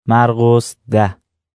مرقس 10.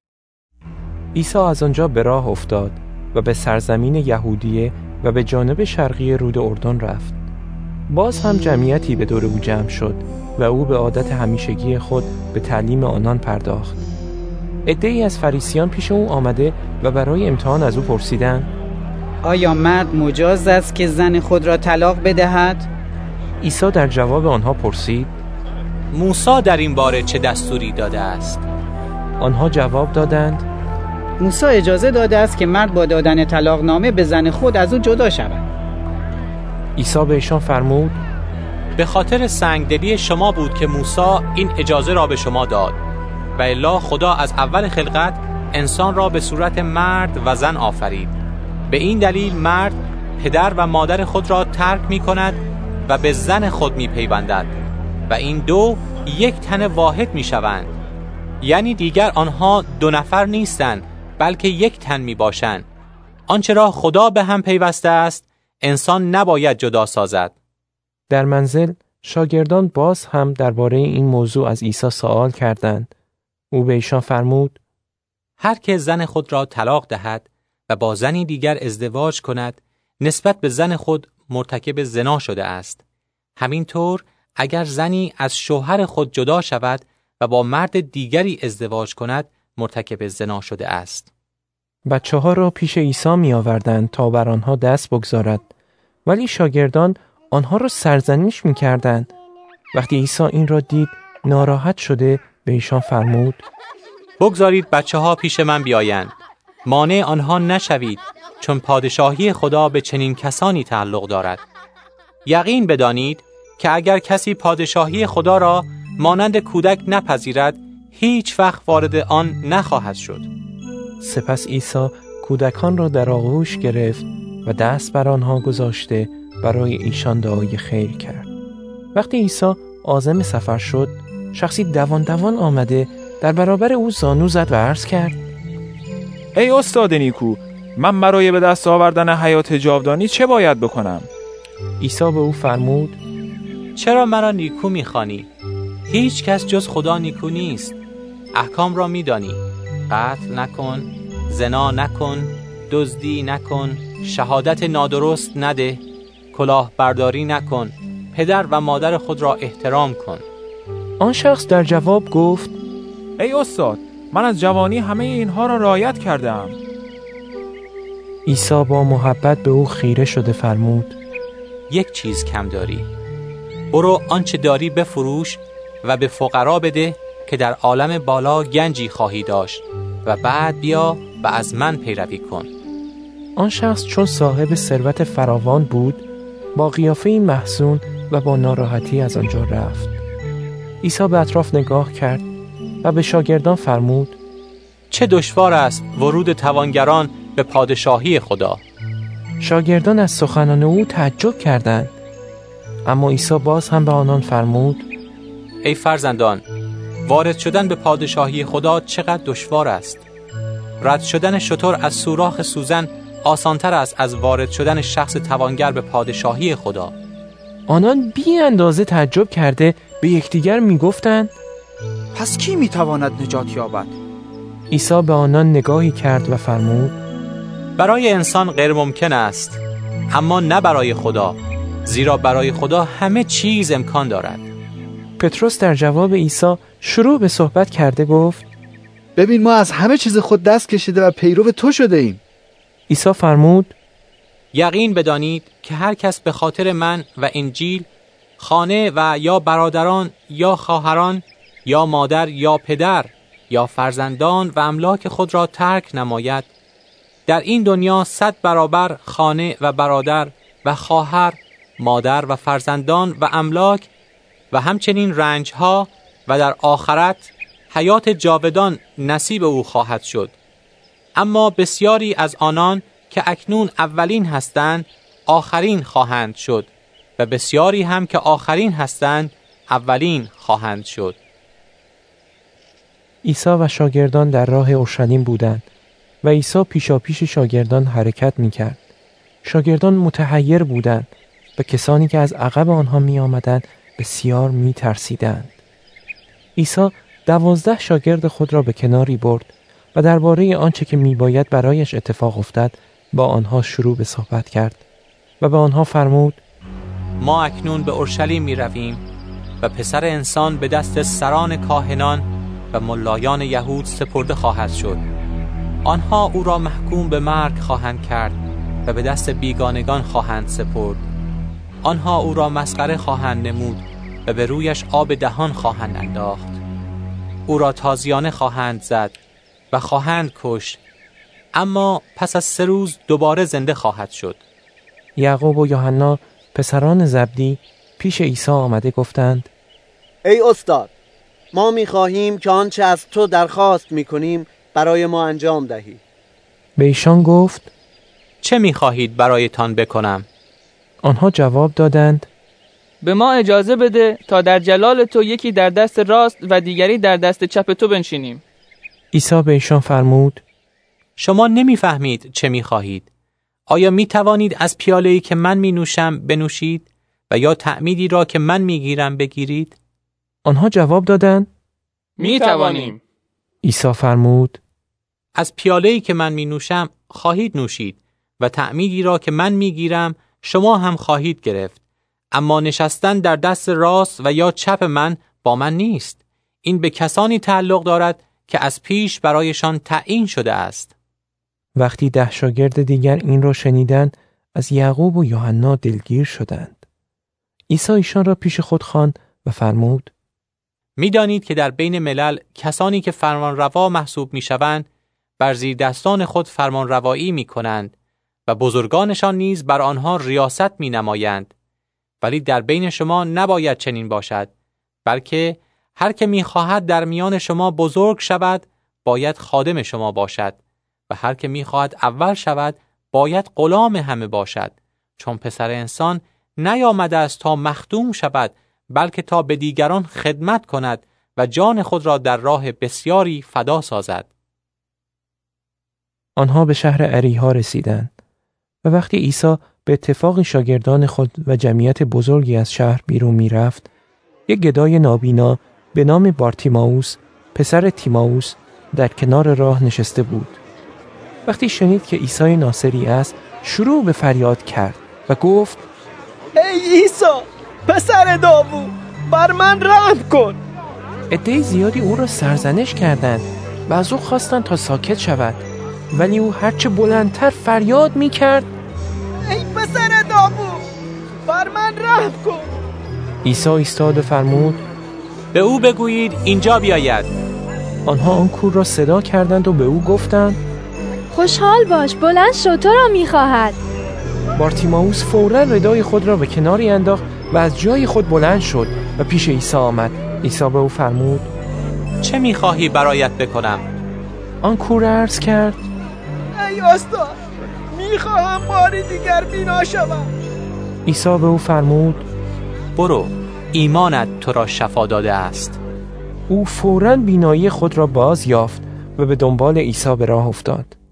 عیسی از آنجا به راه افتاد و به سرزمین یهودیه و به جانب شرقی رود اردن رفت. باز هم جمعیتی به دور او جمع شد و او به عادت همیشگی خود به تعلیم آنان پرداخت. عده‌ای از فریسیان پیش او آمده و برای امتحان از او پرسیدند: آیا مرد مجاز است که زن خود را طلاق بدهد؟ عیسی در جواب آنها پرسید: موسی در این باره چه دستوری داده است؟ آنها جواب دادند: موسی اجازه داده است که مرد با دادن طلاق نامه به زن خود از او جدا شود. عیسی به ایشان فرمود: به خاطر سنگدلی شما بود که موسی این اجازه را به شما داد، و الا خدا از اول خلقت انسان را به صورت مرد و زن آفرید. به این دلیل مرد پدر و مادر خود را ترک می کند و به زن خود می پیوندد و این دو یک تن واحد می شوند. یعنی دیگر آنها دو نفر نیستند بلکه یک تن می باشند. آنچه را خدا به هم پیوسته است انسان نباید جدا سازد. در منزل شاگردان باز هم درباره این موضوع از عیسی سوال کردند. او به ایشان فرمود: هر که زن خود را طلاق دهد و با زنی دیگر ازدواج کند نسبت به زن خود مرتکب زنا شده است. همینطور اگر زنی از شوهر خود جدا شود و با مرد دیگری ازدواج کند مرتکب زنا شده است. بچه‌ها را پیش عیسی می آوردند تا بر آنها دست بگذارد، ولی شاگردان آنها را سرزنش می کردند. وقتی عیسی این را دید ناراحت شده به ایشان فرمود: بگذارید بچه‌ها پیش من بیایند، مانع آنها نشوید، چون پادشاهی خدا به چنین کسانی تعلق دارد. یقین بدانید که اگر کسی پادشاهی خدا را مانند کودک نپذیرد هیچ وقت وارد آن نخواهد شد. سپس عیسی کودکان را در آغوش گرفت و دست بر آنها گذاشته برای ایشان دعای خیر کرد. وقتی عیسی عازم سفر شد، شخصی دوان دوان آمده در برابر او زانو زد و عرض کرد: ای استاد نیکو، من برای به دست آوردن حیات جاودانی چه باید بکنم؟ عیسی به او فرمود: چرا مرا نیکو می‌خوانی؟ هیچ کس جز خدا نیکو نیست. احکام را می‌دانی: قتل نکن، زنا نکن، دزدی نکن، شهادت نادرست نده، کلاهبرداری نکن، پدر و مادر خود را احترام کن. آن شخص در جواب گفت: ای استاد، من از جوانی همه اینها را رعایت کردم. عیسی با محبت به او خیره شده فرمود: یک چیز کم داری. برو آنچه داری بفروش و به فقرا بده که در عالم بالا گنجی خواهی داشت و بعد بیا و از من پیروی کن. آن شخص چون صاحب ثروت فراوان بود با قیافه‌ای محزون و با ناراحتی از آنجا رفت. عیسی به اطراف نگاه کرد و به شاگردان فرمود: چه دشوار است ورود توانگران به پادشاهی خدا. شاگردان از سخنان او تعجب کردند، اما عیسی باز هم به آنان فرمود: ای فرزندان، وارد شدن به پادشاهی خدا چقدر دشوار است. رد شدن شتر از سوراخ سوزن آسانتر است از وارد شدن شخص توانگر به پادشاهی خدا. آنان بی اندازه تعجب کرده به یکدیگر می گفتند: پس کی می تواند نجات یابد؟ عیسی به آنان نگاهی کرد و فرمود: برای انسان غیر ممکن است، اما نه برای خدا، زیرا برای خدا همه چیز امکان دارد. پتروس در جواب عیسی شروع به صحبت کرده گفت: ببین ما از همه چیز خود دست کشیده و پیرو تو شده ایم. عیسی فرمود: یقین بدانید که هر کس به خاطر من و انجیل خانه و یا برادران یا خواهران یا مادر یا پدر یا فرزندان و املاک خود را ترک نماید، در این دنیا 100 برابر خانه و برادر و خواهر، مادر و فرزندان و املاک و همچنین رنجها و در آخرت حیات جاودان نصیب او خواهد شد. اما بسیاری از آنان که اکنون اولین هستند آخرین خواهند شد و بسیاری هم که آخرین هستند اولین خواهند شد. عیسی و شاگردان در راه اورشلیم بودند و عیسی پیشاپیش شاگردان حرکت می‌کرد. شاگردان متحیر بودند و کسانی که از عقب آنها می آمدند بسیار می ترسیدند. عیسی 12 شاگرد خود را به کناری برد و درباره آنچه که میباید برایش اتفاق افتد با آنها شروع به صحبت کرد و به آنها فرمود: ما اکنون به اورشلیم می رویم و پسر انسان به دست سران کاهنان و ملایان یهود سپرده خواهد شد. آنها او را محکوم به مرگ خواهند کرد و به دست بیگانگان خواهند سپرد. آنها او را مسخره خواهند نمود و به رویش آب دهان خواهند انداخت. او را تازیانه خواهند زد و خواهند کشت، اما پس از 3 روز دوباره زنده خواهد شد. یعقوب و یوحنا پسران زبدی پیش عیسی آمده گفتند: ای استاد، ما می‌خواهیم که آنچه از تو درخواست می‌کنیم برای ما انجام دهی. به ایشان گفت: چه می‌خواهید برایتان بکنم؟ آنها جواب دادند: به ما اجازه بده تا در جلال تو یکی در دست راست و دیگری در دست چپ تو بنشینیم. عیسی به ایشان فرمود: شما نمی‌فهمید چه می‌خواهید. آیا می‌توانید از پیاله‌ای که من می‌نوشم بنوشید و یا تعمیدی را که من می‌گیرم بگیرید؟ آنها جواب دادند: می‌توانیم. عیسی فرمود: از پیاله‌ای که من می‌نوشم خواهید نوشید و تعمیدی را که من می‌گیرم شما هم خواهید گرفت. اما نشستن در دست راست و یا چپ من با من نیست. این به کسانی تعلق دارد که از پیش برایشان تعیین شده است. وقتی 10 شاگرد دیگر این را شنیدند، از یعقوب و یوحنا دلگیر شدند. عیسی ایشان را پیش خود خواند و فرمود: می‌دانید که در بین ملل کسانی که فرمانروا محسوب می‌شوند بر زیر دستان خود فرمانروایی می‌کنند و بزرگانشان نیز بر آنها ریاست می‌نمایند. ولی در بین شما نباید چنین باشد، بلکه هر که می‌خواهد در میان شما بزرگ شود باید خادم شما باشد و هر که می‌خواهد اول شود باید غلام همه باشد، چون پسر انسان نیامده است تا مخدوم شود بلکه تا به دیگران خدمت کند و جان خود را در راه بسیاری فدا سازد. آنها به شهر اریحا رسیدند و وقتی عیسی به اتفاق شاگردان خود و جمعیت بزرگی از شهر بیرون می‌رفت، یک گدای نابینا به نام بارتیمائوس پسر تیمائوس در کنار راه نشسته بود. وقتی شنید که عیسی ناصری است، شروع به فریاد کرد و گفت: ای عیسی، پسر داوود، بر من رحم کن. عده زیادی او را سرزنش کردند و از او خواستند تا ساکت شود، ولی او هرچه بلندتر فریاد می‌کرد: ای پسر داوود، بر من رحم کن. عیسی ایستاد و فرمود: به او بگویید اینجا بیاید. آنها آن کور را صدا کردند و به او گفتند: خوشحال باش، بلند شو، تو را می‌خواهد. بارتیمائوس فوراً ردای خود را به کناری انداخت و از جای خود بلند شد و پیش عیسی آمد. عیسی به او فرمود: چه می‌خواهی برایت بکنم؟ آن کور عرض کرد: ای استاد، می‌خواهم باری دیگر بینا شوم. عیسی به او فرمود: برو، ایمانت تو را شفا داده است. او فوراً بینایی خود را باز یافت و به دنبال عیسی به راه افتاد.